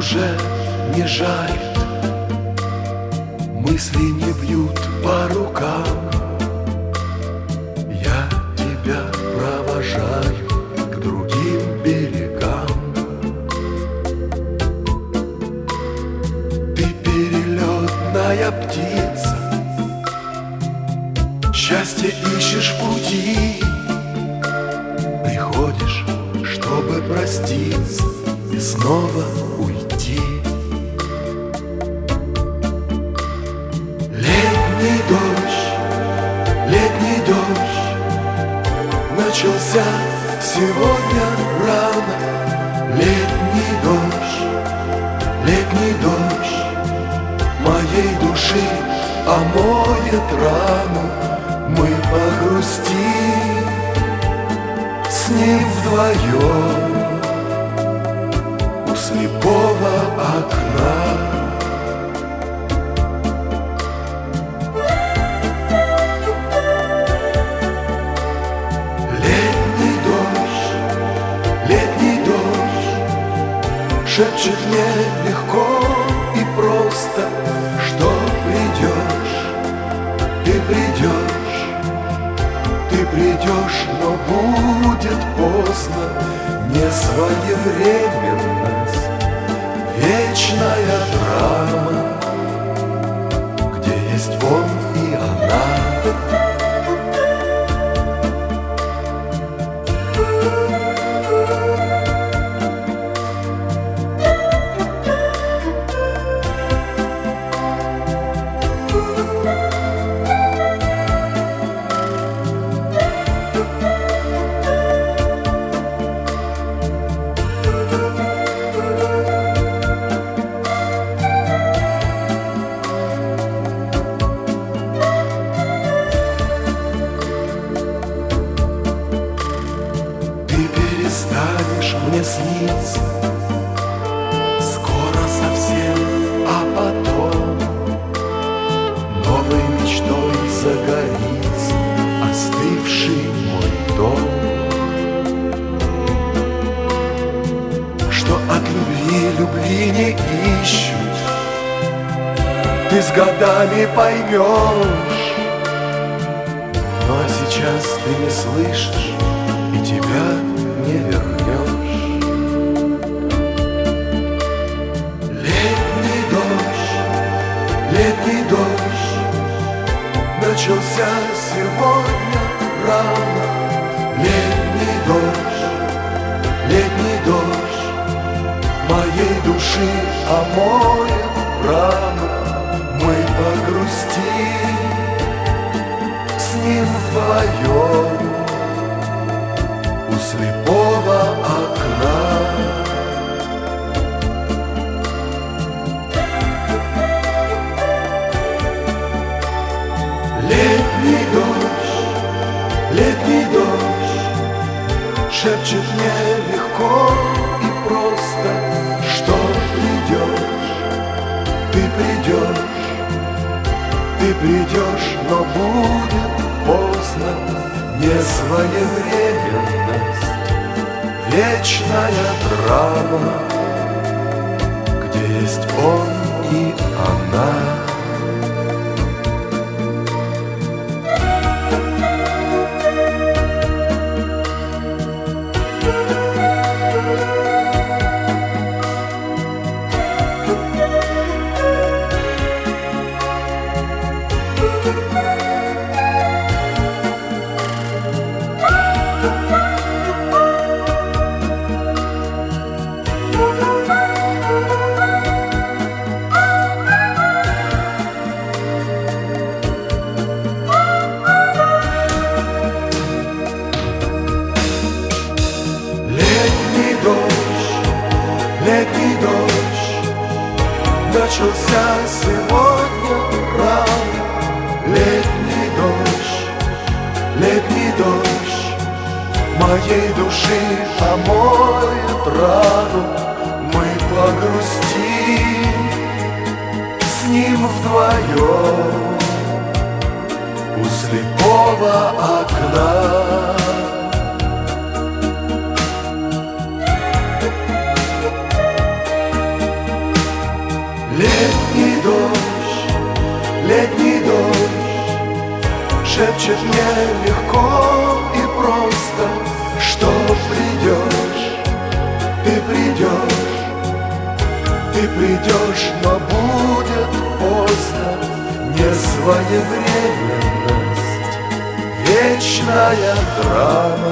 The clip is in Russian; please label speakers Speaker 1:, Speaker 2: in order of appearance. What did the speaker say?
Speaker 1: уже не жарит, мысли не бьют по рукам. Я тебя провожаю к другим берегам. Ты перелетная птица, счастье ищешь в пути. Приходишь, чтобы проститься и снова уйти. Летний дождь начался сегодня рано. Летний дождь моей души омоет рану. Мы погрустим с ним вдвоем у слепого окна. Шепчет мне легко и просто, что придешь, ты придешь, но будет поздно. Несвоевременность, вечная драма, где есть он и она. Перестанешь мне сниться скоро совсем, а потом новой мечтой загорится остывший мой дом. Что от любви не ищут, ты с годами поймешь. Ну а сейчас ты не слышишь, и тебя не вернешь. Летний дождь начался сегодня рано. Летний дождь моей души омоет рану. Мы погрустим с ним вдвоем у слепого окна. Летний дождь шепчет мне легко и просто, что ты придешь, но будет поздно. Несвоевременность, вечная драма, где есть он и она. Летний дождь начался сегодня рано. Летний дождь моей души омоет рану. Мы погрустим с ним вдвоем у слепого окна. найдешь, но будет поздно. Несвоевременность, вечная драма.